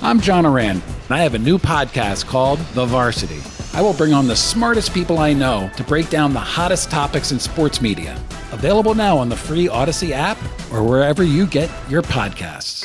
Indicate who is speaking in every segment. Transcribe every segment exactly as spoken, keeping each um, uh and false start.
Speaker 1: I'm John Oran, and I have a new podcast called The Varsity. I will bring on the smartest people I know to break down the hottest topics in sports media. Available now on the free Odyssey app or wherever you get your podcasts.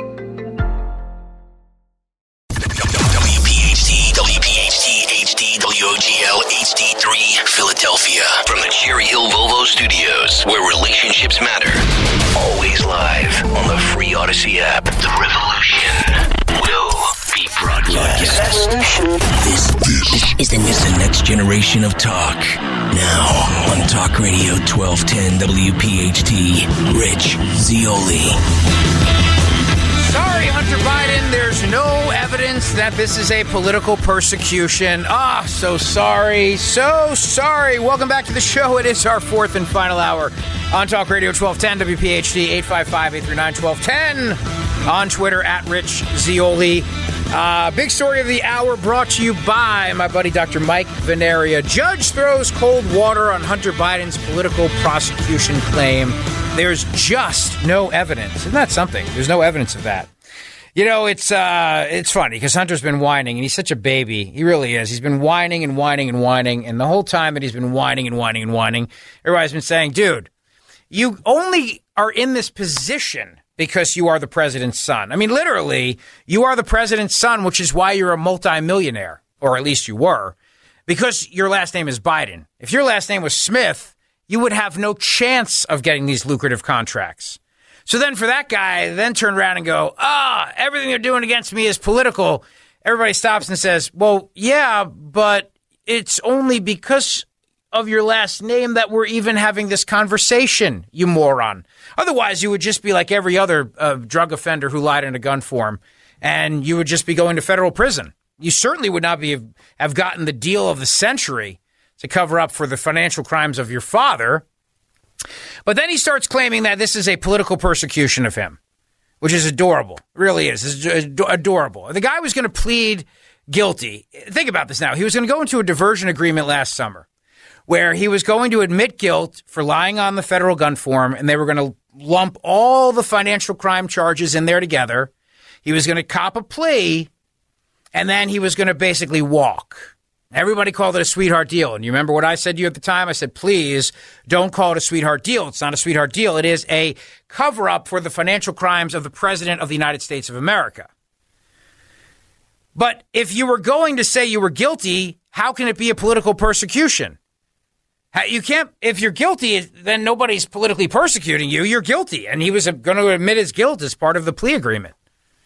Speaker 2: W P H T, W P H T, H D, W O G L, H D three, Philadelphia. From the Cherry Hill Volvo Studios, where relationships matter. Always live on the free Odyssey app. The revolution will be broadcast. This, this is the, is the next generation of talk. Now on Talk Radio twelve ten W P H T, Rich Zeoli.
Speaker 3: Sorry, Hunter Biden, there's no evidence that this is a political persecution. Ah, oh, so sorry, so sorry. Welcome back to the show. It is our fourth and final hour on Talk Radio twelve ten W P H T, eight five five, eight three nine, one two one zero. On Twitter, at Rich Zeoli. Uh, big story of the hour brought to you by my buddy Doctor Mike Veneria. Judge throws cold water on Hunter Biden's political prosecution claim. There's just no evidence. Isn't that something? There's no evidence of that. You know, it's uh, it's funny because Hunter's been whining, and he's such a baby. He really is. He's been whining and whining and whining, and the whole time that he's been whining and whining and whining, everybody's been saying, dude, you only are in this position because you are the president's son. I mean, literally, you are the president's son, which is why you're a multimillionaire, or at least you were, because your last name is Biden. If your last name was Smith, you would have no chance of getting these lucrative contracts. So then for that guy, then turn around and go, ah, everything they're doing against me is political. Everybody stops and says, well, yeah, but it's only because of your last name that we're even having this conversation, you moron. Otherwise, you would just be like every other uh, drug offender who lied in a gun form, and you would just be going to federal prison. You certainly would not be have gotten the deal of the century to cover up for the financial crimes of your father. But then he starts claiming that this is a political persecution of him, which is adorable. It really is. It's adorable. The guy was going to plead guilty. Think about this now. He was going to go into a diversion agreement last summer where he was going to admit guilt for lying on the federal gun form, and they were going to lump all the financial crime charges in there together. He was going to cop a plea, and then he was going to basically walk. Everybody called it a sweetheart deal. And you remember what I said to you at the time? I said, please don't call it a sweetheart deal. It's not a sweetheart deal. It is a cover-up for the financial crimes of the President of the United States of America. But if you were going to say you were guilty, how can it be a political persecution? You can't, if you're guilty, then nobody's politically persecuting you. You're guilty. And he was going to admit his guilt as part of the plea agreement.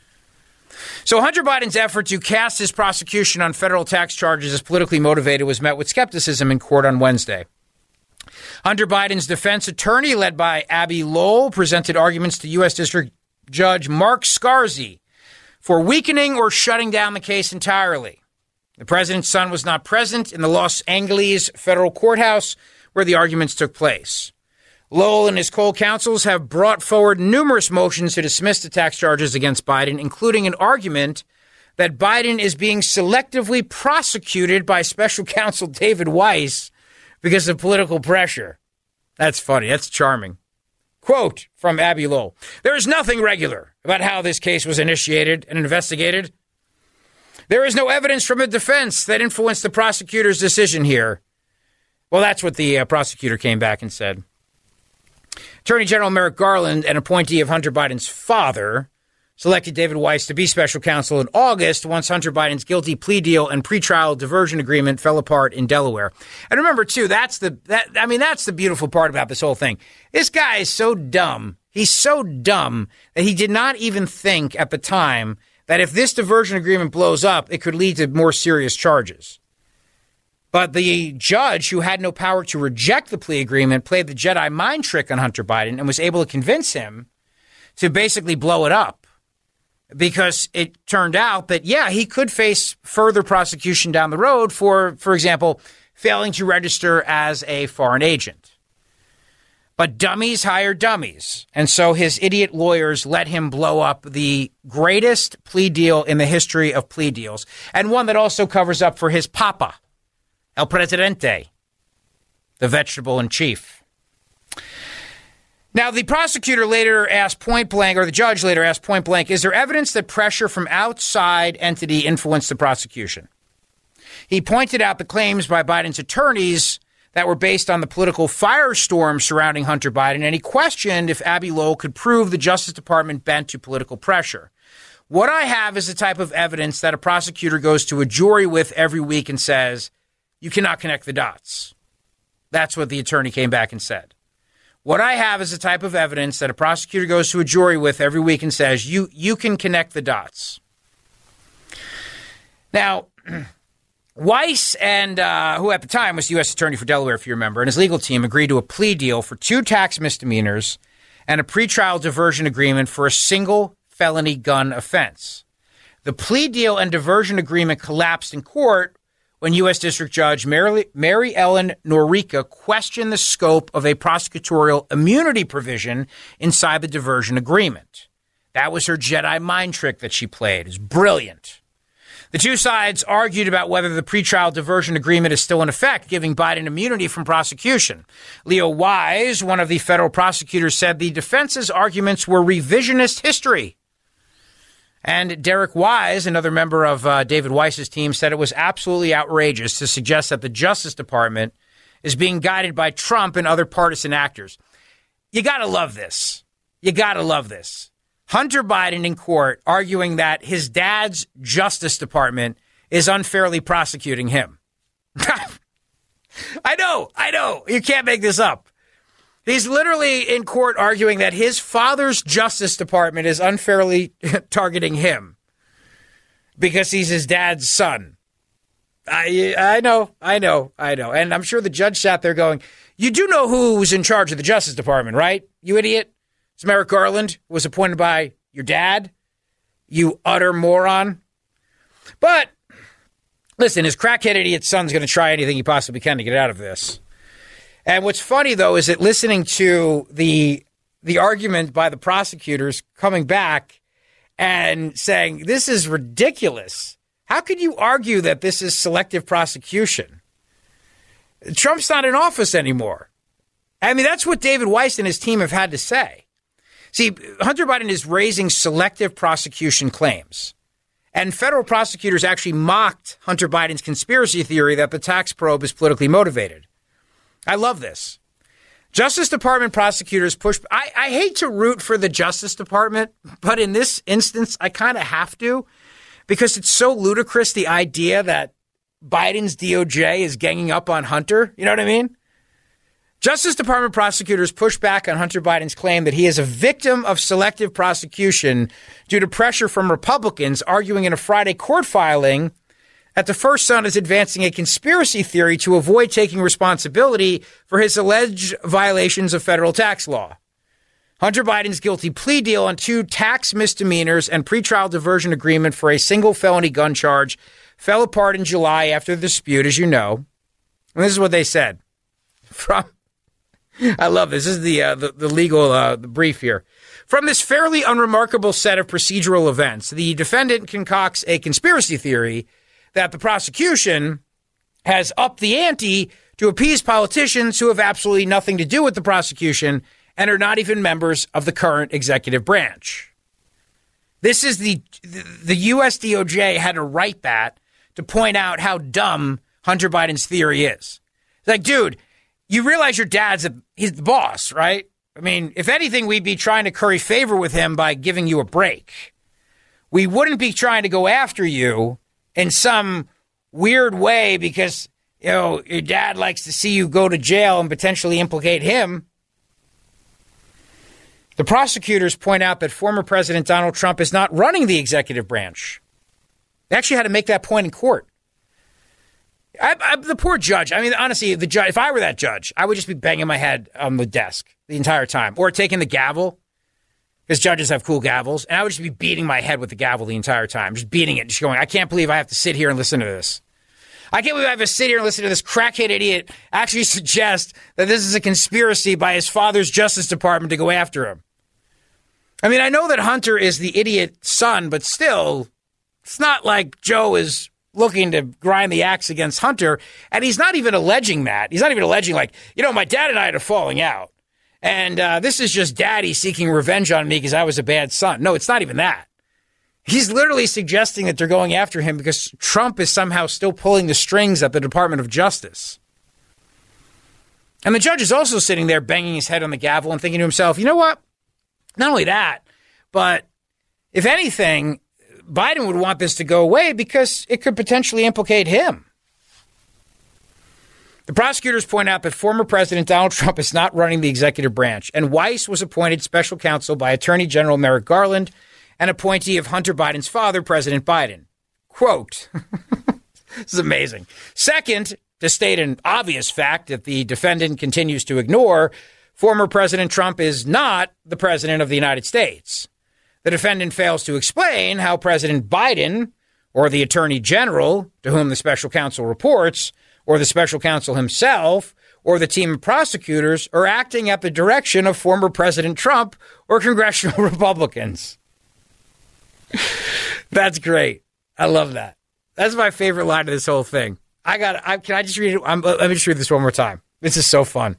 Speaker 3: So Hunter Biden's effort to cast his prosecution on federal tax charges as politically motivated was met with skepticism in court on Wednesday. Hunter Biden's defense attorney, led by Abbe Lowell, presented arguments to U S. District Judge Mark Scarzi for weakening or shutting down the case entirely. The president's son was not present in the Los Angeles federal courthouse where the arguments took place. Lowell and his co-counsels have brought forward numerous motions to dismiss the tax charges against Biden, including an argument that Biden is being selectively prosecuted by special counsel David Weiss because of political pressure. That's funny. That's charming. Quote from Abbe Lowell: there is nothing regular about how this case was initiated and investigated. There is no evidence from the defense that influenced the prosecutor's decision here. Well, that's what the uh, prosecutor came back and said. Attorney General Merrick Garland, an appointee of Hunter Biden's father, selected David Weiss to be special counsel in August once Hunter Biden's guilty plea deal and pretrial diversion agreement fell apart in Delaware. And remember, too, that's the that I mean, that's the beautiful part about this whole thing. This guy is so dumb. He's so dumb that he did not even think at the time that if this diversion agreement blows up, it could lead to more serious charges. But the judge, who had no power to reject the plea agreement, played the Jedi mind trick on Hunter Biden and was able to convince him to basically blow it up. Because it turned out that, yeah, he could face further prosecution down the road for, for example, failing to register as a foreign agent. But dummies hire dummies. And so his idiot lawyers let him blow up the greatest plea deal in the history of plea deals, and one that also covers up for his papa, El Presidente, the vegetable in chief. Now, the prosecutor later asked point blank, or the judge later asked point blank, is there evidence that pressure from outside entity influenced the prosecution? He pointed out the claims by Biden's attorneys that were based on the political firestorm surrounding Hunter Biden, and he questioned if Abbe Lowell could prove the Justice Department bent to political pressure. What I have is the type of evidence that a prosecutor goes to a jury with every week and says, you cannot connect the dots. That's what the attorney came back and said. What I have is the type of evidence that a prosecutor goes to a jury with every week and says, you, you can connect the dots. Now, Weiss, and uh, who at the time was U S Attorney for Delaware, if you remember, and his legal team agreed to a plea deal for two tax misdemeanors and a pretrial diversion agreement for a single felony gun offense. The plea deal and diversion agreement collapsed in court when U S District Judge Mary, Mary Ellen Norica questioned the scope of a prosecutorial immunity provision inside the diversion agreement. That was her Jedi mind trick that she played. It was brilliant. The two sides argued about whether the pretrial diversion agreement is still in effect, giving Biden immunity from prosecution. Leo Wise, one of the federal prosecutors, said the defense's arguments were revisionist history. And Derek Wise, another member of uh, David Weiss's team, said it was absolutely outrageous to suggest that the Justice Department is being guided by Trump and other partisan actors. You got to love this. You got to love this. Hunter Biden in court arguing that his dad's Justice Department is unfairly prosecuting him. I know, I know. You can't make this up. He's literally in court arguing that his father's Justice Department is unfairly targeting him because he's his dad's son. I I know, I know, I know. And I'm sure the judge sat there going, you do know who's in charge of the Justice Department, right? You idiot. It's Merrick Garland, who was appointed by your dad, you utter moron. But listen, his crackhead idiot son's going to try anything he possibly can to get out of this. And what's funny, though, is that listening to the the argument by the prosecutors coming back and saying, this is ridiculous. How could you argue that this is selective prosecution? Trump's not in office anymore. I mean, that's what David Weiss and his team have had to say. See, Hunter Biden is raising selective prosecution claims. And federal prosecutors actually mocked Hunter Biden's conspiracy theory that the tax probe is politically motivated. I love this. Justice Department prosecutors push. I, I hate to root for the Justice Department, but in this instance, I kind of have to because it's so ludicrous, the idea that Biden's D O J is ganging up on Hunter. You know what I mean? Justice Department prosecutors push back on Hunter Biden's claim that he is a victim of selective prosecution due to pressure from Republicans arguing in a Friday court filing that the first son is advancing a conspiracy theory to avoid taking responsibility for his alleged violations of federal tax law. Hunter Biden's guilty plea deal on two tax misdemeanors and pretrial diversion agreement for a single felony gun charge fell apart in July after the dispute, as you know. And this is what they said. From I love this. This is the uh, the, the legal uh, the brief here. From this fairly unremarkable set of procedural events, the defendant concocts a conspiracy theory that the prosecution has upped the ante to appease politicians who have absolutely nothing to do with the prosecution and are not even members of the current executive branch. This is the the U S D O J had to write that to point out how dumb Hunter Biden's theory is. It's like, dude, you realize your dad's a, he's the boss, right? I mean, if anything, we'd be trying to curry favor with him by giving you a break. We wouldn't be trying to go after you in some weird way because, you know, your dad likes to see you go to jail and potentially implicate him. The prosecutors point out that former President Donald Trump is not running the executive branch. They actually had to make that point in court. I, I, the poor judge. I mean, honestly, the judge. If I were that judge, I would just be banging my head on the desk the entire time, or taking the gavel, because judges have cool gavels, and I would just be beating my head with the gavel the entire time, just beating it, just going, I can't believe I have to sit here and listen to this. I can't believe I have to sit here and listen to this crackhead idiot actually suggest that this is a conspiracy by his father's Justice Department to go after him. I mean, I know that Hunter is the idiot son, but still, it's not like Joe is looking to grind the axe against Hunter, and he's not even alleging that. He's not even alleging like, you know, my dad and I had a falling out, And uh, this is just daddy seeking revenge on me because I was a bad son. No, it's not even that. He's literally suggesting that they're going after him because Trump is somehow still pulling the strings at the Department of Justice. And the judge is also sitting there banging his head on the gavel and thinking to himself, you know what? Not only that, but if anything, Biden would want this to go away because it could potentially implicate him. The prosecutors point out that former President Donald Trump is not running the executive branch, and Weiss was appointed special counsel by Attorney General Merrick Garland, an appointee of Hunter Biden's father, President Biden. Quote, this is amazing. Second, to state an obvious fact that the defendant continues to ignore, former President Trump is not the president of the United States. The defendant fails to explain how President Biden, or the Attorney General, to whom the special counsel reports, or the special counsel himself, or the team of prosecutors are acting at the direction of former President Trump or congressional Republicans. That's great. I love that. That's my favorite line of this whole thing. I got. I can I just read it? I'm, let me just read this one more time. This is so fun.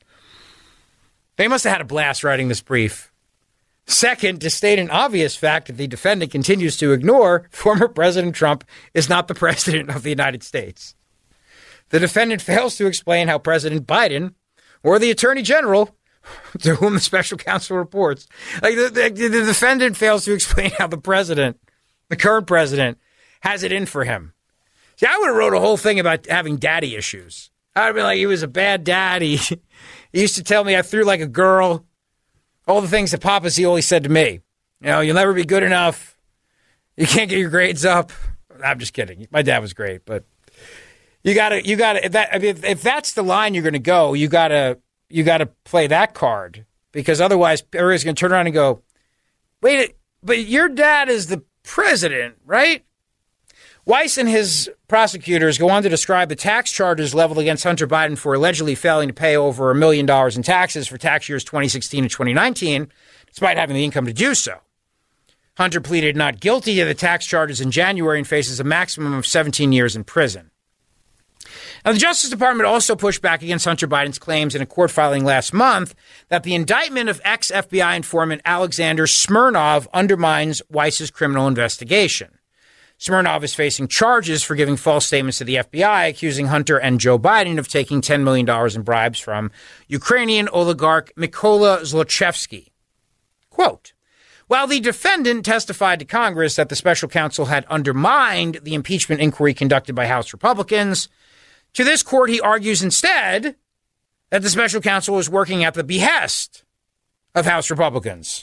Speaker 3: They must have had a blast writing this brief. Second, to state an obvious fact that the defendant continues to ignore, former President Trump is not the president of the United States. The defendant fails to explain how President Biden or the Attorney General, to whom the special counsel reports, like the, the, the defendant fails to explain how the president, the current president, has it in for him. See, I would have wrote a whole thing about having daddy issues. I would have been like, he was a bad dad. He, he used to tell me I threw like a girl. All the things that Papa Z always said to me. You know, you'll never be good enough. You can't get your grades up. I'm just kidding. My dad was great, but you gotta, you gotta. If that, I mean, if, if that's the line you're gonna go, you gotta, you gotta play that card because otherwise, everybody's gonna turn around and go, "Wait, but your dad is the president, right?" Weiss and his prosecutors go on to describe the tax charges leveled against Hunter Biden for allegedly failing to pay over a million dollars in taxes for tax years twenty sixteen and twenty nineteen, despite having the income to do so. Hunter pleaded not guilty to the tax charges in January and faces a maximum of seventeen years in prison. Now, the Justice Department also pushed back against Hunter Biden's claims in a court filing last month that the indictment of ex-F B I informant Alexander Smirnov undermines Weiss's criminal investigation. Smirnov is facing charges for giving false statements to the F B I, accusing Hunter and Joe Biden of taking ten million dollars in bribes from Ukrainian oligarch Mykola Zlochevsky. Quote, while the defendant testified to Congress that the special counsel had undermined the impeachment inquiry conducted by House Republicans, to this court he argues instead that the special counsel was working at the behest of House Republicans.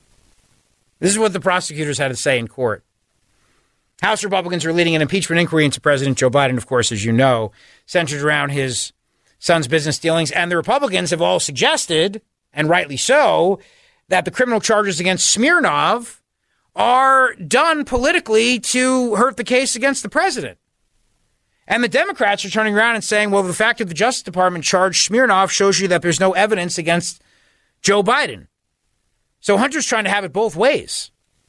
Speaker 3: This is what the prosecutors had to say in court. House Republicans are leading an impeachment inquiry into President Joe Biden, of course, as you know, centered around his son's business dealings. And the Republicans have all suggested, and rightly so, that the criminal charges against Smirnov are done politically to hurt the case against the president. And the Democrats are turning around and saying, well, the fact that the Justice Department charged Smirnov shows you that there's no evidence against Joe Biden. So Hunter's trying to have it both ways.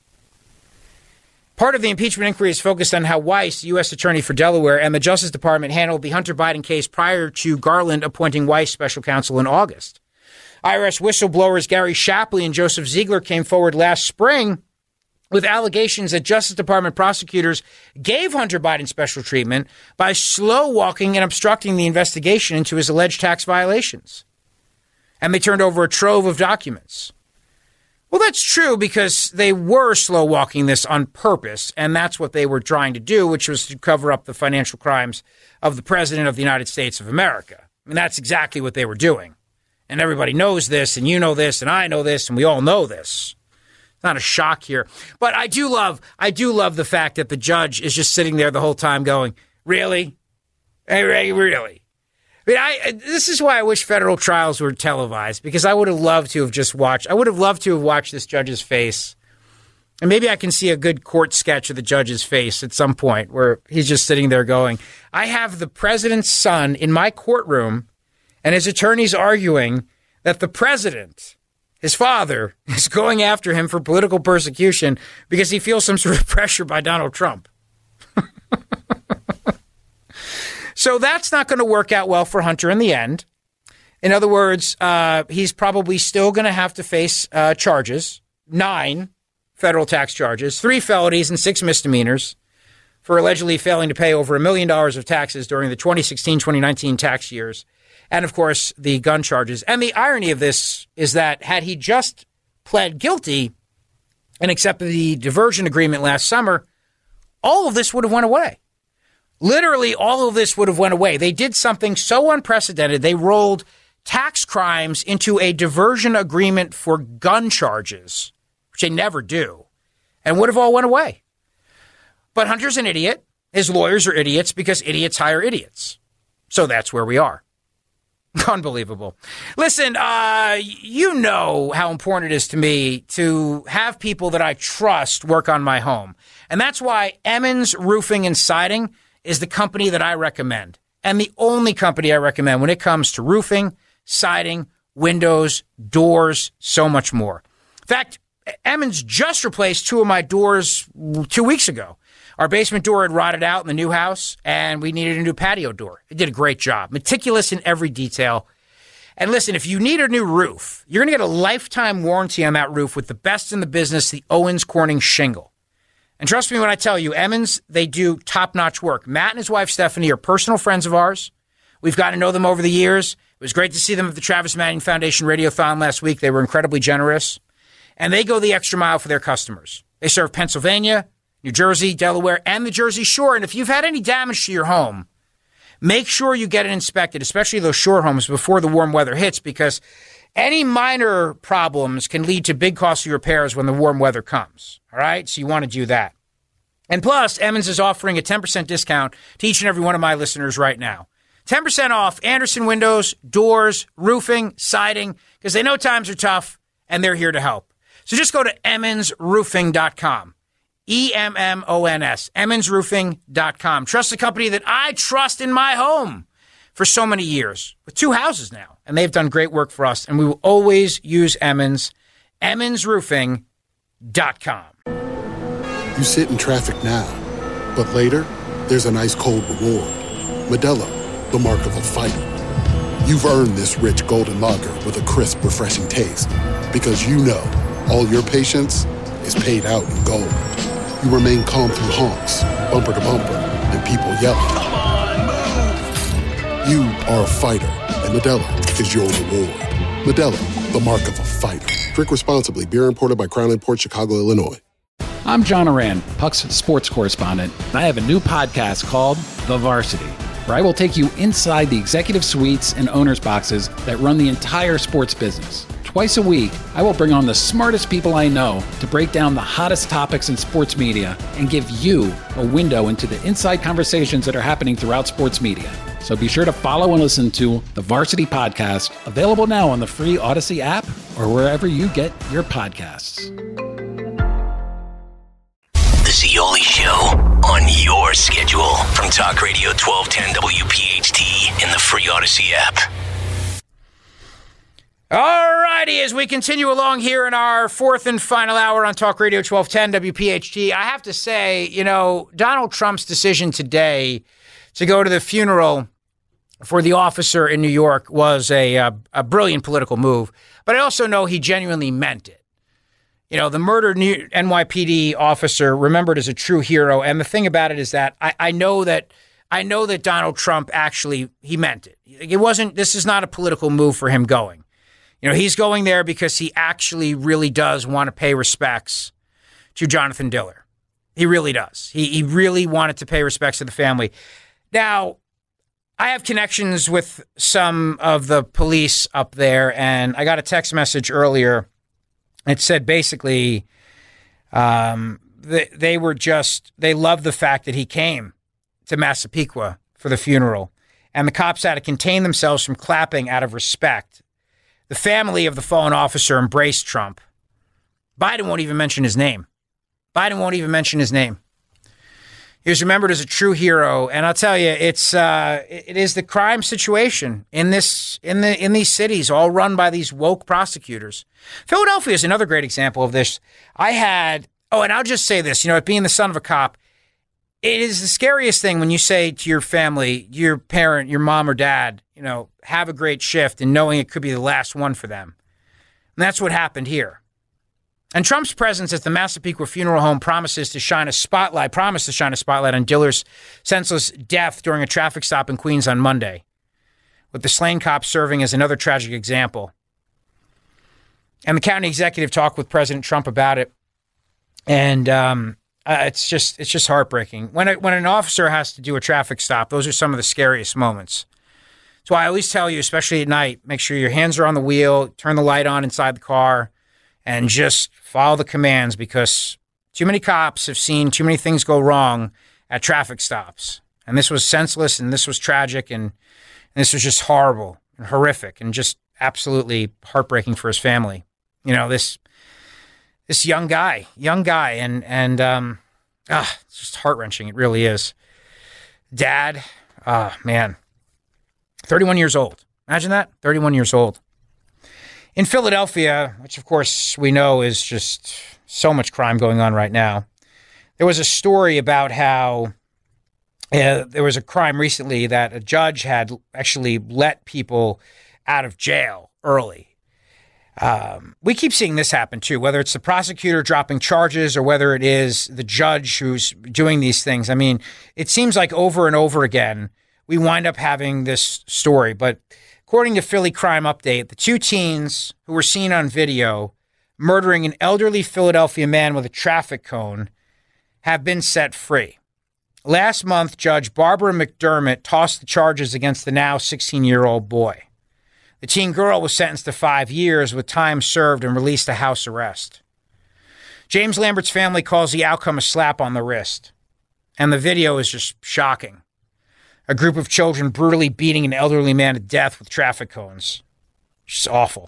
Speaker 3: Part of the impeachment inquiry is focused on how Weiss, U S Attorney for Delaware, and the Justice Department handled the Hunter Biden case prior to Garland appointing Weiss special counsel in August. I R S whistleblowers Gary Shapley and Joseph Ziegler came forward last spring with allegations that Justice Department prosecutors gave Hunter Biden special treatment by slow-walking and obstructing the investigation into his alleged tax violations. And they turned over a trove of documents. Well, that's true because they were slow-walking this on purpose, and that's what they were trying to do, which was to cover up the financial crimes of the President of the United States of America. I mean, that's exactly what they were doing. And everybody knows this, and you know this, and I know this, and we all know this. It's not a shock here. But I do love, I do love the fact that the judge is just sitting there the whole time going, really? Hey, really? I mean, I, this is why I wish federal trials were televised, because I would have loved to have just watched. I would have loved to have watched this judge's face. And maybe I can see a good court sketch of the judge's face at some point where he's just sitting there going, I have the president's son in my courtroom and his attorneys arguing that the president, his father, is going after him for political persecution because he feels some sort of pressure by Donald Trump. So that's not going to work out well for Hunter in the end. In other words, uh, he's probably still going to have to face uh, charges, nine federal tax charges, three felonies and six misdemeanors for allegedly failing to pay over a million dollars of taxes during the twenty sixteen twenty nineteen tax years. And, of course, the gun charges. And the irony of this is that had he just pled guilty and accepted the diversion agreement last summer, all of this would have went away. Literally, all of this would have went away. They did something so unprecedented. They rolled tax crimes into a diversion agreement for gun charges, which they never do, and would have all went away. But Hunter's an idiot. His lawyers are idiots because idiots hire idiots. So that's where we are. Unbelievable. Listen, uh, you know how important it is to me to have people that I trust work on my home. And that's why Emmons Roofing and Siding is the company that I recommend. And the only company I recommend when it comes to roofing, siding, windows, doors, so much more. In fact, Emmons just replaced two of my doors two weeks ago. Our basement door had rotted out in the new house, and we needed a new patio door. It did a great job, meticulous in every detail. And listen, if you need a new roof, you're going to get a lifetime warranty on that roof with the best in the business, the Owens Corning shingle. And trust me when I tell you, Emmons, they do top-notch work. Matt and his wife, Stephanie, are personal friends of ours. We've gotten to know them over the years. It was great to see them at the Travis Manning Foundation Radiothon last week. They were incredibly generous. And they go the extra mile for their customers. They serve Pennsylvania, New Jersey, Delaware, and the Jersey Shore. And if you've had any damage to your home, make sure you get it inspected, especially those shore homes, before the warm weather hits, because any minor problems can lead to big costly repairs when the warm weather comes. All right? So you want to do that. And plus, Emmons is offering a ten percent discount to each and every one of my listeners right now. ten percent off Anderson windows, doors, roofing, siding, because they know times are tough, and they're here to help. So just go to emmons roofing dot com. E M M O N S, emmons roofing dot com. Trust the company that I trust in my home for so many years, with two houses now. And they've done great work for us, and we will always use Emmons, emmons roofing dot com.
Speaker 4: You sit in traffic now, but later, there's an ice-cold reward. Modelo, the mark of a fighter. You've earned this rich golden lager with a crisp, refreshing taste. Because you know, all your patience is paid out in gold. You remain calm through honks, bumper to bumper, and people yelling.
Speaker 2: Come on, move!
Speaker 4: You are a fighter, and Modelo is your reward. Modelo, the mark of a fighter. Drink responsibly. Beer imported by Crown Imports, Chicago, Illinois.
Speaker 1: I'm John Oran, Puck's sports correspondent, and I have a new podcast called The Varsity, where I will take you inside the executive suites and owners' boxes that run the entire sports business. Twice a week, I will bring on the smartest people I know to break down the hottest topics in sports media and give you a window into the inside conversations that are happening throughout sports media. So be sure to follow and listen to the Varsity Podcast, available now on the free Odyssey app or wherever you get your podcasts.
Speaker 2: The Zeoli Show on your schedule from Talk Radio twelve ten W P H T in the free Odyssey app.
Speaker 3: All righty, as we continue along here in our fourth and final hour on Talk Radio twelve ten W P H T, I have to say, you know, Donald Trump's decision today to go to the funeral for the officer in New York was a, a, a brilliant political move, but I also know he genuinely meant it. You know, the murdered N Y P D officer remembered as a true hero, and the thing about it is that I, I know that I know that Donald Trump actually, he meant it. It wasn't, this is not a political move for him going. You know, he's going there because he actually really does want to pay respects to Jonathan Diller. He really does. He he really wanted to pay respects to the family. Now, I have connections with some of the police up there, and I got a text message earlier. It said basically um, they, they were just, they loved the fact that he came to Massapequa for the funeral, and the cops had to contain themselves from clapping out of respect. The family of the fallen officer embraced Trump. Biden won't even mention his name. Biden won't even mention his name. He was remembered as a true hero, and I'll tell you, it's uh, it is the crime situation in this in the in these cities, all run by these woke prosecutors. Philadelphia is another great example of this. I had oh, and I'll just say this, you know, being the son of a cop, it is the scariest thing when you say to your family, your parent, your mom or dad, you know, have a great shift and knowing it could be the last one for them. And that's what happened here. And Trump's presence at the Massapequa Funeral Home promises to shine a spotlight, promised to shine a spotlight on Diller's senseless death during a traffic stop in Queens on Monday, with the slain cop serving as another tragic example. And the county executive talked with President Trump about it. And um, uh, it's just it's just heartbreaking. When, a, when an officer has to do a traffic stop, those are some of the scariest moments. That's why I always tell you, especially at night, make sure your hands are on the wheel, turn the light on inside the car, and just follow the commands, because too many cops have seen too many things go wrong at traffic stops. And this was senseless, and this was tragic, and, and this was just horrible and horrific and just absolutely heartbreaking for his family. You know, this this young guy, young guy, and, and um, ah, it's just heart-wrenching. It really is. Dad, ah, man, thirty-one years old. Imagine that, thirty-one years old. In Philadelphia, which of course we know is just so much crime going on right now, there was a story about how uh, there was a crime recently that a judge had actually let people out of jail early. Um, we keep seeing this happen too, whether it's the prosecutor dropping charges or whether it is the judge who's doing these things. I mean, it seems like over and over again, we wind up having this story, but according to Philly Crime Update, the two teens who were seen on video murdering an elderly Philadelphia man with a traffic cone have been set free. Last month, Judge Barbara McDermott tossed the charges against the now sixteen-year-old boy. The teen girl was sentenced to five years with time served and released to house arrest. James Lambert's family calls the outcome a slap on the wrist, and the video is just shocking. A group of children brutally beating an elderly man to death with traffic cones. Just awful.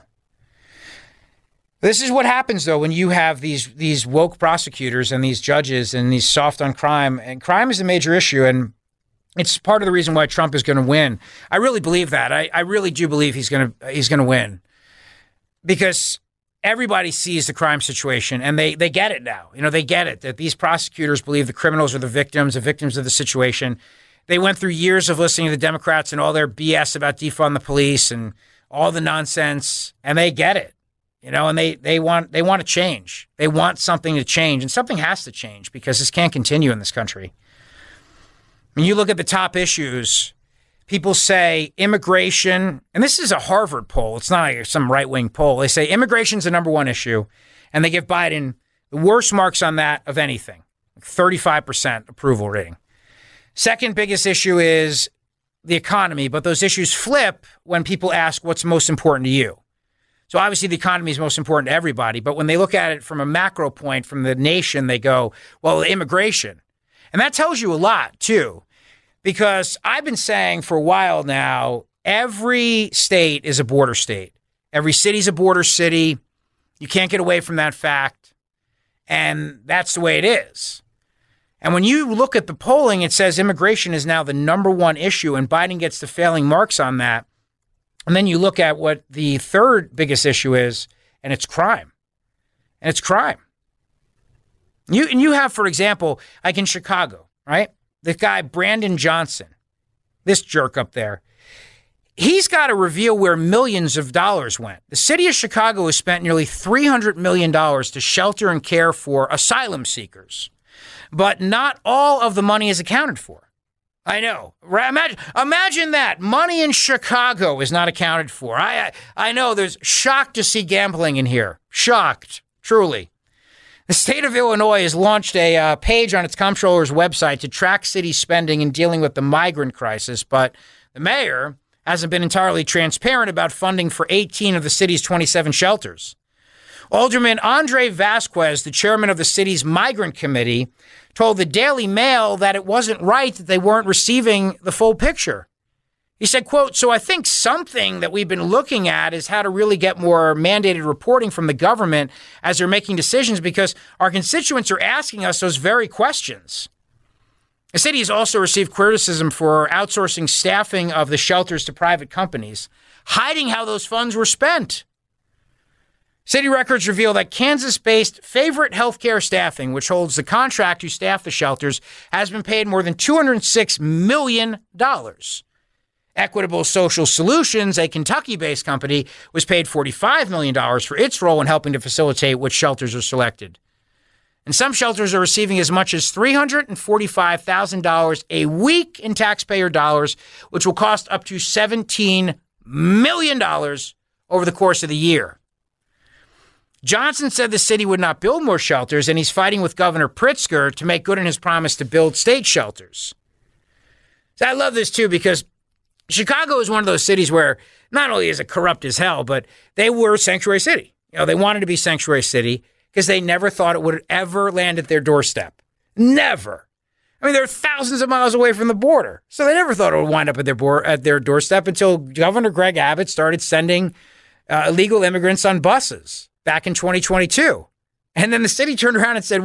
Speaker 3: This is what happens, though, when you have these these woke prosecutors and these judges and these soft on crime. And crime is a major issue, and it's part of the reason why Trump is going to win. I really believe that. I, I really do believe he's going to he's going to win, because everybody sees the crime situation and they they get it now. You know, they get it that these prosecutors believe the criminals are the victims, the victims of the situation. They went through years of listening to the Democrats and all their B S about defund the police and all the nonsense, and they get it, you know, and they, they want they want to change. They want something to change, and something has to change because this can't continue in this country. When you look at the top issues, people say immigration, and this is a Harvard poll. It's not like some right-wing poll. They say immigration's the number one issue, and they give Biden the worst marks on that of anything, like thirty-five percent approval rating. Second biggest issue is the economy, but those issues flip when people ask what's most important to you. So obviously the economy is most important to everybody, but when they look at it from a macro point, from the nation, they go, well, immigration. And that tells you a lot, too, because I've been saying for a while now, every state is a border state. Every city's a border city. You can't get away from that fact, and that's the way it is. And when you look at the polling, it says immigration is now the number one issue, and Biden gets the failing marks on that. And then you look at what the third biggest issue is, and it's crime. And it's crime. You and you have, for example, like in Chicago, right? The guy, Brandon Johnson, this jerk up there, he's got to reveal where millions of dollars went. The city of Chicago has spent nearly three hundred million dollars to shelter and care for asylum seekers. But not all of the money is accounted for. I know. Imagine, imagine that. Money in Chicago is not accounted for. I, I I know there's shocked to see gambling in here. Shocked, truly. The state of Illinois has launched a uh, page on its comptroller's website to track city spending in dealing with the migrant crisis, but the mayor hasn't been entirely transparent about funding for eighteen of the city's twenty-seven shelters. Alderman Andre Vasquez, the chairman of the city's migrant committee, told the Daily Mail that it wasn't right that they weren't receiving the full picture. He said, quote, so I think something that we've been looking at is how to really get more mandated reporting from the government as they're making decisions, because our constituents are asking us those very questions. The city has also received criticism for outsourcing staffing of the shelters to private companies, hiding how those funds were spent. City records reveal that Kansas-based Favorite Healthcare Staffing, which holds the contract to staff the shelters, has been paid more than two hundred six million dollars. Equitable Social Solutions, a Kentucky-based company, was paid forty-five million dollars for its role in helping to facilitate which shelters are selected. And some shelters are receiving as much as three hundred forty-five thousand dollars a week in taxpayer dollars, which will cost up to seventeen million dollars over the course of the year. Johnson said the city would not build more shelters, and he's fighting with Governor Pritzker to make good on his promise to build state shelters. So I love this, too, because Chicago is one of those cities where not only is it corrupt as hell, but they were sanctuary city. You know, they wanted to be sanctuary city because they never thought it would ever land at their doorstep. Never. I mean, they're thousands of miles away from the border, so they never thought it would wind up at their bo- at their doorstep until Governor Greg Abbott started sending uh, illegal immigrants on buses back in twenty twenty-two. And then the city turned around and said,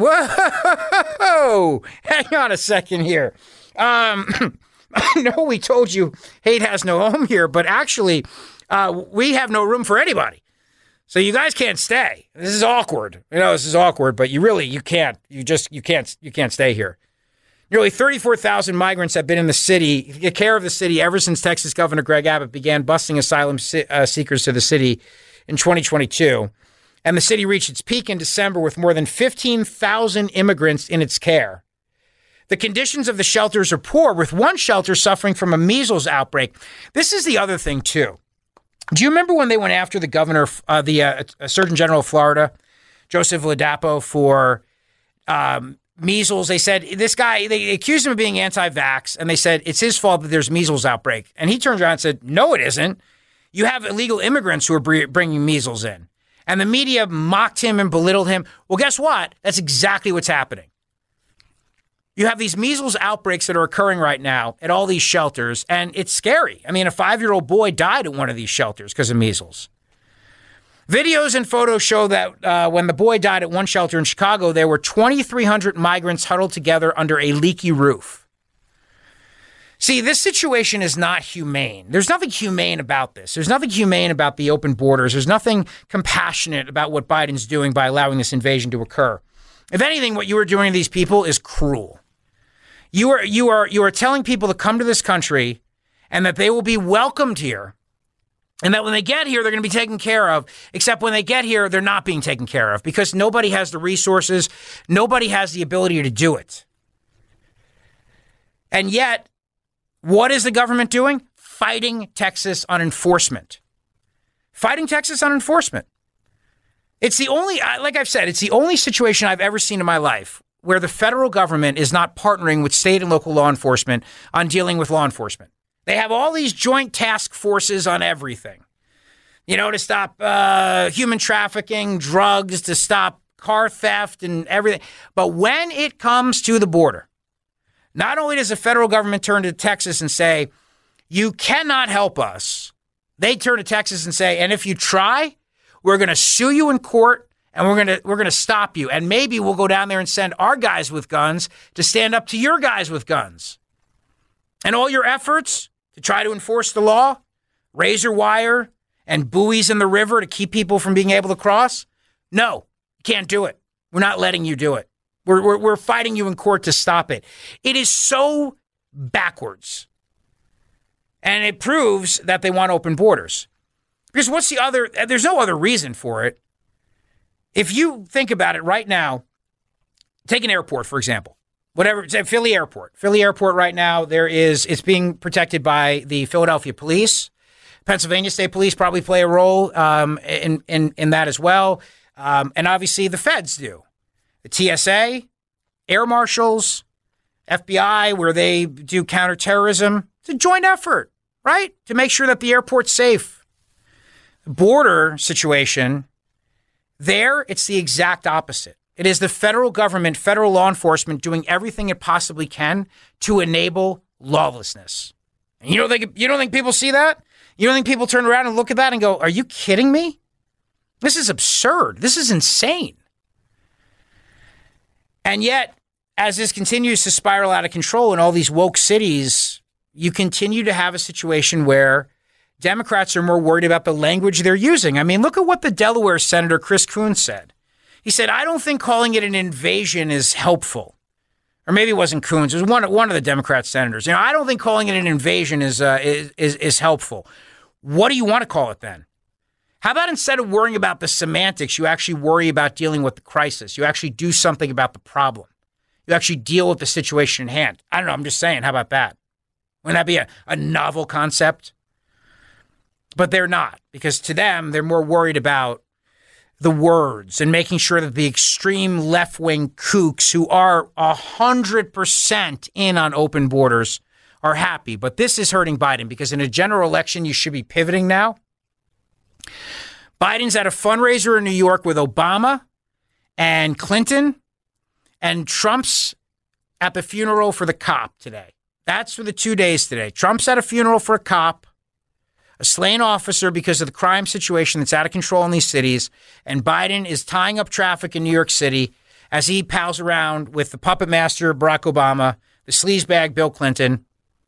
Speaker 3: whoa, hang on a second here. Um, I know we told you hate has no home here, but actually uh, we have no room for anybody. So you guys can't stay. This is awkward. You know, this is awkward, but you really, you can't, you just, you can't, you can't stay here. Nearly thirty-four thousand migrants have been in the city, care of the city ever since Texas Governor Greg Abbott began busing asylum uh, seekers to the city in twenty twenty-two. And the city reached its peak in December with more than fifteen thousand immigrants in its care. The conditions of the shelters are poor, with one shelter suffering from a measles outbreak. This is the other thing, too. Do you remember when they went after the governor, uh, the uh, Surgeon General of Florida, Joseph Ladapo, for um, measles? They said, this guy, they accused him of being anti-vax, and they said, it's his fault that there's measles outbreak. And he turned around and said, no, it isn't. You have illegal immigrants who are bringing measles in. And the media mocked him and belittled him. Well, guess what? That's exactly what's happening. You have these measles outbreaks that are occurring right now at all these shelters, and it's scary. I mean, a five-year-old boy died at one of these shelters because of measles. Videos and photos show that uh, when the boy died at one shelter in Chicago, there were twenty-three hundred migrants huddled together under a leaky roof. See, this situation is not humane. There's nothing humane about this. There's nothing humane about the open borders. There's nothing compassionate about what Biden's doing by allowing this invasion to occur. If anything, what you are doing to these people is cruel. You are you are you are telling people to come to this country and that they will be welcomed here, and that when they get here, they're going to be taken care of, except when they get here, they're not being taken care of because nobody has the resources, nobody has the ability to do it. And yet, what is the government doing? Fighting Texas on enforcement. Fighting Texas on enforcement. It's the only, like I've said, it's the only situation I've ever seen in my life where the federal government is not partnering with state and local law enforcement on dealing with law enforcement. They have all these joint task forces on everything, you know, to stop uh, human trafficking, drugs, to stop car theft and everything. But when it comes to the border, not only does the federal government turn to Texas and say, you cannot help us, they turn to Texas and say, and if you try, we're going to sue you in court and we're going to we're going to stop you. And maybe we'll go down there and send our guys with guns to stand up to your guys with guns. And all your efforts to try to enforce the law, razor wire and buoys in the river to keep people from being able to cross, no, you can't do it. We're not letting you do it. We're, we're we're fighting you in court to stop it. It is so backwards. And it proves that they want open borders. Because what's the other, there's no other reason for it. If you think about it right now, take an airport, for example. Whatever, say Philly Airport. Philly Airport right now, there is, it's being protected by the Philadelphia Police. Pennsylvania State Police probably play a role um, in, in, in that as well. Um, and obviously the feds do. The T S A, air marshals, F B I, where they do counterterrorism. It's a joint effort, right? To make sure that the airport's safe. Border situation, there it's the exact opposite. It is the federal government, federal law enforcement doing everything it possibly can to enable lawlessness. And you don't think you don't think people see that? You don't think people turn around and look at that and go, "Are you kidding me? This is absurd. This is insane." And yet, as this continues to spiral out of control in all these woke cities, you continue to have a situation where Democrats are more worried about the language they're using. I mean, look at what the Delaware Senator Chris Coons said. He said, I don't think calling it an invasion is helpful. Or maybe it wasn't Coons. It was one, one of the Democrat senators. You know, I don't think calling it an invasion is, uh, is, is, is helpful. What do you want to call it then? How about instead of worrying about the semantics, you actually worry about dealing with the crisis? You actually do something about the problem. You actually deal with the situation in hand. I don't know. I'm just saying. How about that? Wouldn't that be a, a novel concept? But they're not, because to them, they're more worried about the words and making sure that the extreme left-wing kooks who are one hundred percent in on open borders are happy. But this is hurting Biden, because in a general election, you should be pivoting now. Biden's at a fundraiser in New York with Obama and Clinton, and Trump's at the funeral for the cop today. That's for the two days today. Trump's at a funeral for a cop, a slain officer because of the crime situation that's out of control in these cities, and Biden is tying up traffic in New York City as he pals around with the puppet master Barack Obama, the sleazebag Bill Clinton.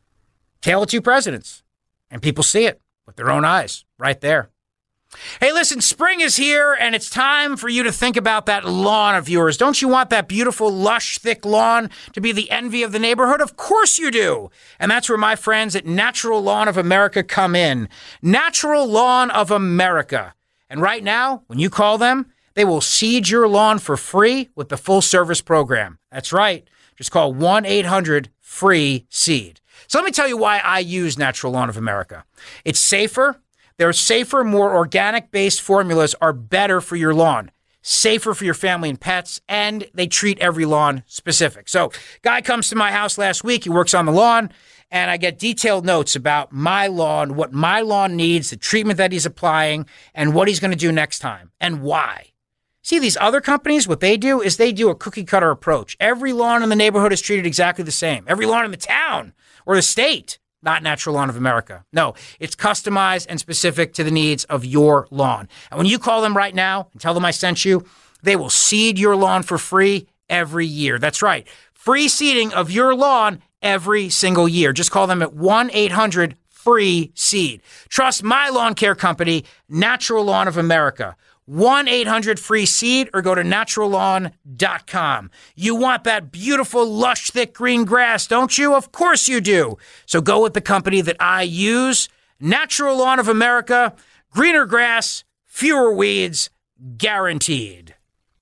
Speaker 3: Tale of two presidents. And people see it with their own eyes right there. Hey, listen, spring is here, and it's time for you to think about that lawn of yours. Don't you want that beautiful, lush, thick lawn to be the envy of the neighborhood? Of course you do. And that's where my friends at Natural Lawn of America come in. Natural Lawn of America. And right now, when you call them, they will seed your lawn for free with the full service program. That's right. Just call one eight hundred free seed. So let me tell you why I use Natural Lawn of America. It's safer. Their safer, more organic-based formulas are better for your lawn, safer for your family and pets, and they treat every lawn specific. So, guy comes to my house last week. He works on the lawn, and I get detailed notes about my lawn, what my lawn needs, the treatment that he's applying, and what he's going to do next time, and why. See, these other companies, what they do is they do a cookie-cutter approach. Every lawn in the neighborhood is treated exactly the same. Every lawn in the town or the state. Not Natural Lawn of America. No, it's customized and specific to the needs of your lawn. And when you call them right now and tell them I sent you, they will seed your lawn for free every year. That's right. Free seeding of your lawn every single year. Just call them at one eight hundred free seed. Trust my lawn care company, Natural Lawn of America. one eight hundred free seed or go to natural lawn dot com. You want that beautiful, lush, thick green grass, don't you? Of course you do. So go with the company that I use, Natural Lawn of America. Greener grass, fewer weeds, guaranteed.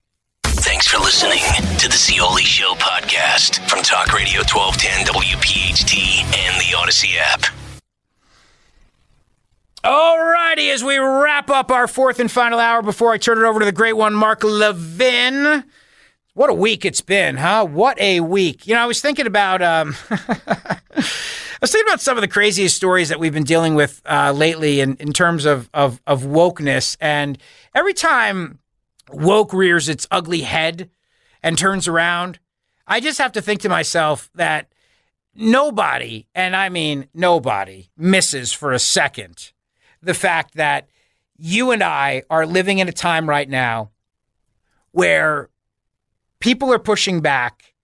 Speaker 2: Thanks for listening to the Zeoli Show podcast from Talk Radio twelve ten W P H T and the Odyssey app.
Speaker 3: Alrighty, as we wrap up our fourth and final hour before I turn it over to the great one, Mark Levin. What a week it's been, huh? What a week. You know, I was thinking about, um, I was thinking about some of the craziest stories that we've been dealing with uh, lately in, in terms of, of, of wokeness. And every time woke rears its ugly head and turns around, I just have to think to myself that nobody, and I mean nobody, misses for a second the fact that you and I are living in a time right now where people are pushing back,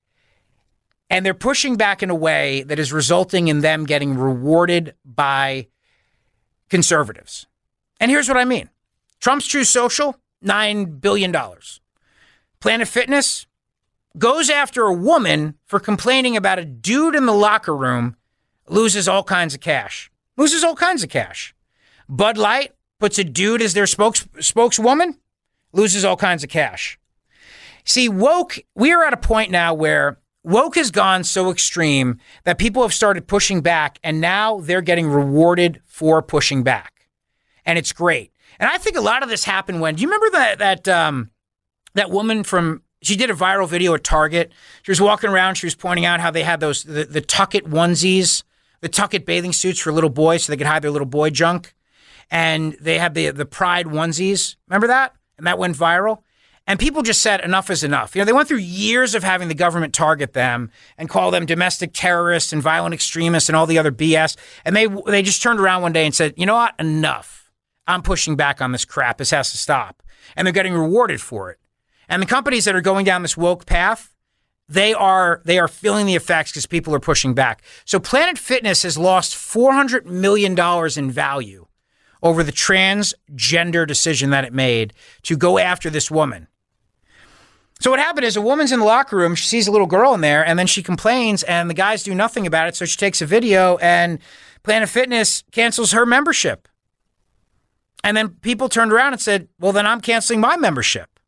Speaker 3: and they're pushing back in a way that is resulting in them getting rewarded by conservatives. And here's what I mean. Trump's Truth Social, nine billion dollars. Planet Fitness goes after a woman for complaining about a dude in the locker room, loses all kinds of cash. Loses all kinds of cash. Bud Light puts a dude as their spokes, spokeswoman, loses all kinds of cash. See, woke, we are at a point now where woke has gone so extreme that people have started pushing back, and now they're getting rewarded for pushing back. And it's great. And I think a lot of this happened when, do you remember that that um, that woman from, she did a viral video at Target. She was walking around, she was pointing out how they had those, the, the Tuck-It onesies, the Tuck-It bathing suits for little boys so they could hide their little boy junk. And they had the the Pride onesies. Remember that? And that went viral. And people just said enough is enough. You know, they went through years of having the government target them and call them domestic terrorists and violent extremists and all the other B S. And they they just turned around one day and said, you know what? Enough. I'm pushing back on this crap. This has to stop. And they're getting rewarded for it. And the companies that are going down this woke path, they are they are feeling the effects because people are pushing back. So Planet Fitness has lost four hundred million dollars in value over the transgender decision that it made to go after this woman. So what happened is a woman's in the locker room. She sees a little girl in there, and then she complains, and the guys do nothing about it. So she takes a video, and Planet Fitness cancels her membership. And then people turned around and said, well, then I'm canceling my membership.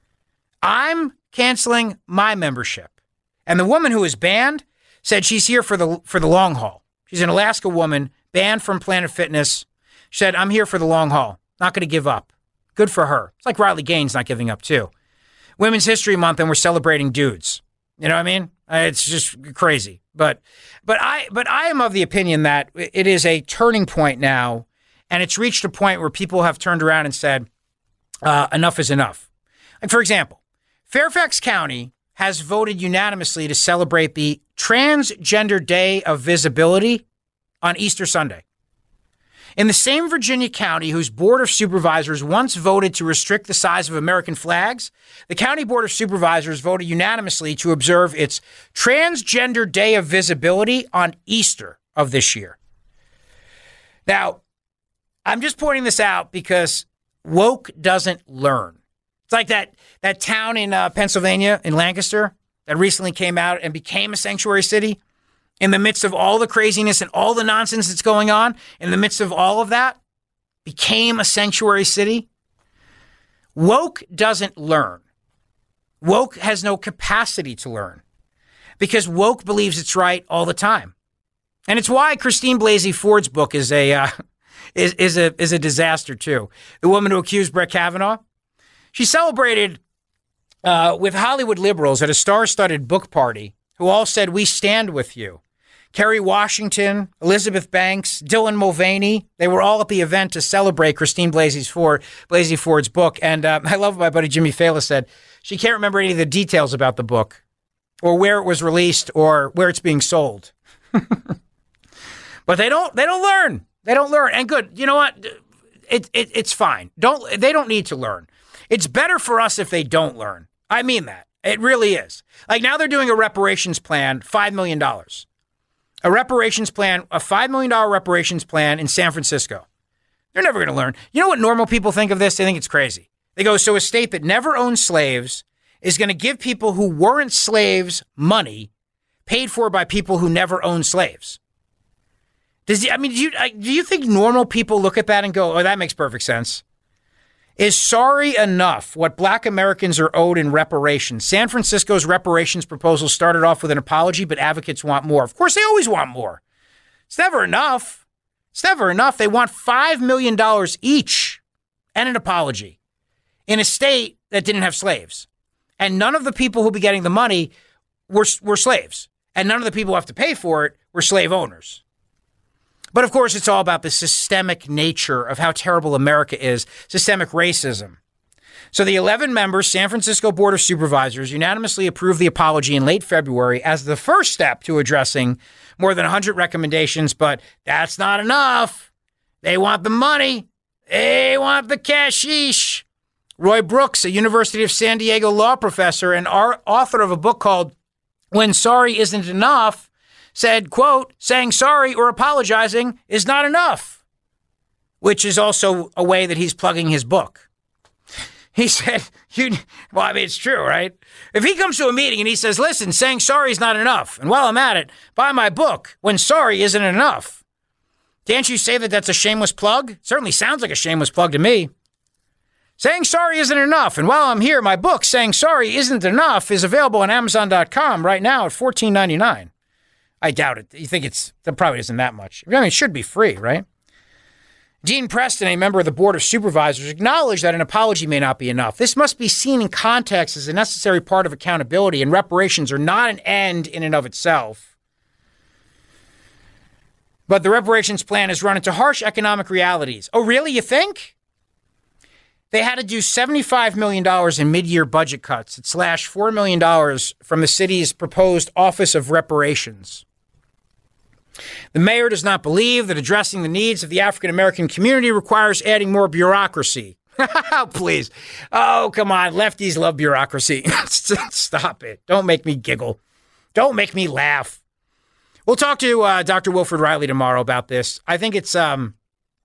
Speaker 3: I'm canceling my membership. And the woman who was banned said she's here for the for the long haul. She's an Alaska woman, banned from Planet Fitness. She said, I'm here for the long haul. Not going to give up. Good for her. It's like Riley Gaines not giving up, too. Women's History Month, and we're celebrating dudes. You know what I mean? It's just crazy. But but I but I am of the opinion that it is a turning point now, and it's reached a point where people have turned around and said, uh, enough is enough. Like, for example, Fairfax County has voted unanimously to celebrate the Transgender Day of Visibility on Easter Sunday. In the same Virginia county whose Board of Supervisors once voted to restrict the size of American flags, the County Board of Supervisors voted unanimously to observe its Transgender Day of Visibility on Easter of this year. Now, I'm just pointing this out because woke doesn't learn. It's like that, that town in uh, Pennsylvania, in Lancaster, that recently came out and became a sanctuary city. In the midst of all the craziness and all the nonsense that's going on, in the midst of all of that, became a sanctuary city. Woke doesn't learn. Woke has no capacity to learn because woke believes it's right all the time. And it's why Christine Blasey Ford's book is a uh, is, is a is a disaster too. The woman who accused Brett Kavanaugh. She celebrated uh, with Hollywood liberals at a star-studded book party who all said, "We stand with you." Kerry Washington, Elizabeth Banks, Dylan Mulvaney, they were all at the event to celebrate Christine Blasey Ford, Blasey Ford's book. And uh, I love what my buddy Jimmy Fela said. She can't remember any of the details about the book or where it was released or where it's being sold. But they don't they don't learn. They don't learn. And good, you know what? It, it it's fine. Don't they don't need to learn. It's better for us if they don't learn. I mean that. It really is. Like now they're doing a reparations plan, five million dollars. A reparations plan, a five million dollars reparations plan in San Francisco. They're never going to learn. You know what normal people think of this? They think it's crazy. They go, so a state that never owned slaves is going to give people who weren't slaves money paid for by people who never owned slaves. Does I mean, do you, do you think normal people look at that and go, oh, that makes perfect sense? Is sorry enough what black Americans are owed in reparations? San Francisco's reparations proposal started off with an apology, but advocates want more. Of course, they always want more. It's never enough. It's never enough. They want five million dollars each and an apology in a state that didn't have slaves. And none of the people who'll be getting the money were, were slaves. And none of the people who have to pay for it were slave owners. But of course, it's all about the systemic nature of how terrible America is, systemic racism. So the eleven-member San Francisco Board of Supervisors unanimously approved the apology in late February as the first step to addressing more than one hundred recommendations, but that's not enough. They want the money. They want the cashish. Roy Brooks, a University of San Diego law professor and author of a book called When Sorry Isn't Enough, said, quote, saying sorry or apologizing is not enough, which is also a way that he's plugging his book. He said, you, well, I mean, it's true, right? If he comes to a meeting and he says, listen, saying sorry is not enough, and while I'm at it, buy my book, When Sorry Isn't Enough. Can't you say that that's a shameless plug? It certainly sounds like a shameless plug to me. Saying sorry isn't enough, and while I'm here, my book, Saying Sorry Isn't Enough, is available on Amazon dot com right now at fourteen ninety-nine. I doubt it. You think it's, that probably isn't that much. I mean, it should be free, right? Dean Preston, a member of the Board of Supervisors, acknowledged that an apology may not be enough. This must be seen in context as a necessary part of accountability, and reparations are not an end in and of itself. But the reparations plan has run into harsh economic realities. Oh, really, you think? They had to do seventy-five million dollars in mid-year budget cuts. It slashed four million dollars from the city's proposed Office of Reparations. The mayor does not believe that addressing the needs of the African-American community requires adding more bureaucracy. Please. Oh, come on. Lefties love bureaucracy. Stop it. Don't make me giggle. Don't make me laugh. We'll talk to uh, Doctor Wilfred Riley tomorrow about this. I think it's um,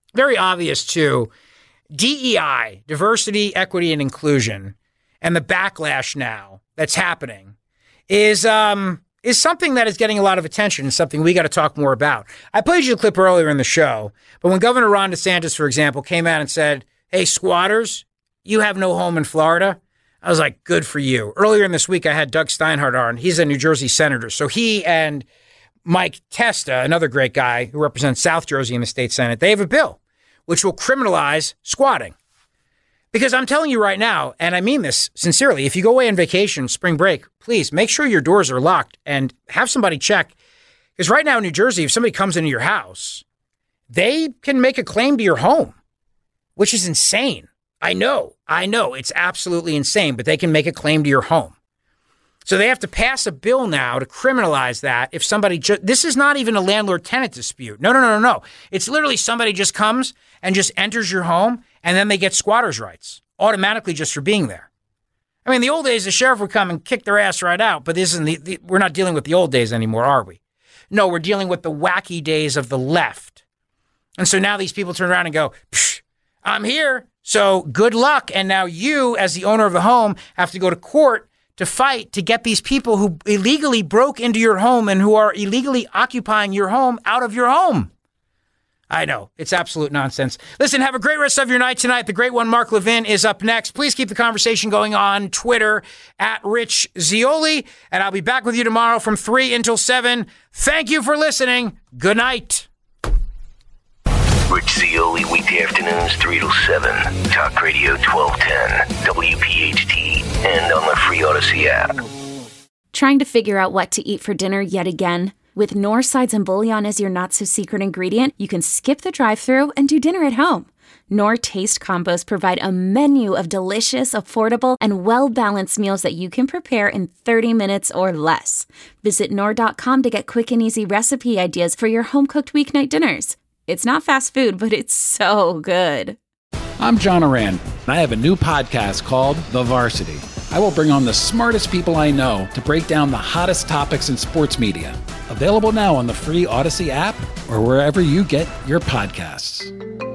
Speaker 3: very obvious too. D E I, diversity, equity, and inclusion, and the backlash now that's happening is um, is something that is getting a lot of attention and something we got to talk more about. I played you a clip earlier in the show, but when Governor Ron DeSantis, for example, came out and said, hey, squatters, you have no home in Florida, I was like, good for you. Earlier in this week, I had Doug Steinhardt on. He's a New Jersey senator. So he and Mike Testa, another great guy who represents South Jersey in the state Senate, they have a bill which will criminalize squatting. Because I'm telling you right now, and I mean this sincerely, if you go away on vacation, spring break, please make sure your doors are locked and have somebody check. Because right now in New Jersey, if somebody comes into your house, they can make a claim to your home, which is insane. I know, I know, it's absolutely insane, but they can make a claim to your home. So they have to pass a bill now to criminalize that if somebody just, this is not even a landlord-tenant dispute. No, no, no, no, no. It's literally somebody just comes and just enters your home and then they get squatters' rights automatically just for being there. I mean, the old days, the sheriff would come and kick their ass right out, but this isn't the, the, we're not dealing with the old days anymore, are we? No, we're dealing with the wacky days of the left. And so now these people turn around and go, psh, I'm here, so good luck. And now you, as the owner of the home, have to go to court to fight to get these people who illegally broke into your home and who are illegally occupying your home out of your home. I know, it's absolute nonsense. Listen, have a great rest of your night tonight. The great one, Mark Levin, is up next. Please keep the conversation going on Twitter at Rich Zeoli, and I'll be back with you tomorrow from three until seven. Thank you for listening. Good night.
Speaker 2: Rich Zeoli, weekday afternoons, three till seven. Talk Radio twelve ten, W P H T, and on the free Odyssey app.
Speaker 5: Trying to figure out what to eat for dinner yet again? With Knorr Sides and Bouillon as your not-so-secret ingredient, you can skip the drive-thru and do dinner at home. Knorr Taste Combos provide a menu of delicious, affordable, and well-balanced meals that you can prepare in thirty minutes or less. Visit Knorr dot com to get quick and easy recipe ideas for your home-cooked weeknight dinners. It's not fast food, but it's so good.
Speaker 1: I'm John Oran, and I have a new podcast called The Varsity. I will bring on the smartest people I know to break down the hottest topics in sports media. Available now on the free Odyssey app or wherever you get your podcasts.